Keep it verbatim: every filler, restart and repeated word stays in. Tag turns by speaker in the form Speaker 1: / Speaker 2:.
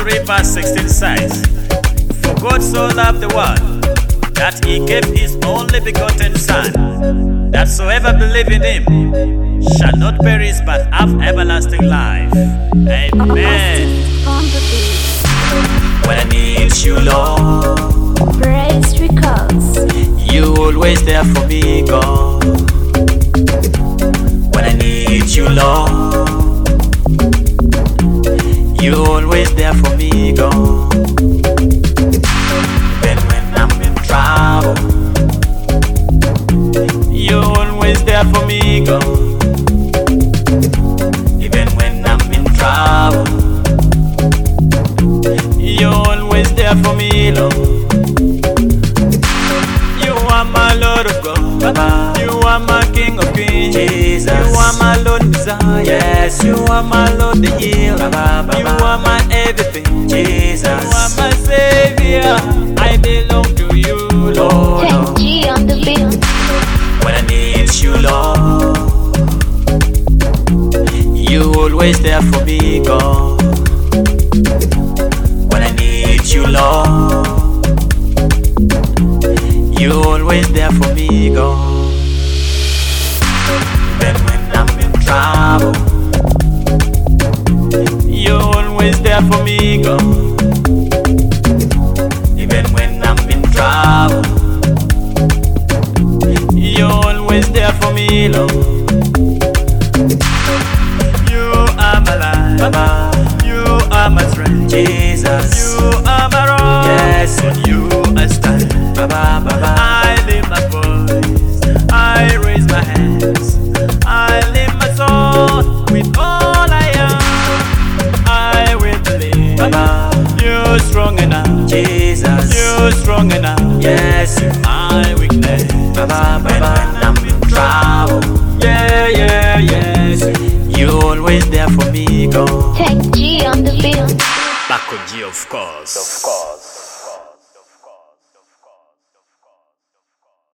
Speaker 1: three verse sixteen says, "For God so loved the world, that he gave his only begotten Son, that soever believe in him shall not perish but have everlasting life." Amen. When I need you, Lord,
Speaker 2: Praise Records.
Speaker 1: you always there for me, God. When I need you, Lord, you always there for me, God. Even when I'm in trouble, you always there for me, God. Even when I'm in trouble, you always there for me, Lord. You are my Lord of God, Baba. You are my King of Kings, Jesus. You are my Lord Messiah, yes. You are my Lord the healer, Baba. You are my everything, Jesus. You are my Savior. I belong to you, Lord.
Speaker 2: Tech G on the beat.
Speaker 1: When I need you, Lord, you always there for me, God. When I need you, Lord, you always there for me, God. Even when I'm in trouble, you always there for me, God. Even when I'm in trouble, you always there for me, Lord. You are my life, Baba. You are my strength, Jesus. You are my rock, yes. On you I stand, Baba, Baba. I lift my voice, I raise my hands, I lift my soul with all I am. I will believe, Baba. You're strong enough, Jesus. You're strong enough, yes. My weakness, Baba, Baba. When I'm in trouble, yeah, yeah, yes. You always there for me, God.
Speaker 2: Tech G on the beat.
Speaker 1: Back on G, of course, of course.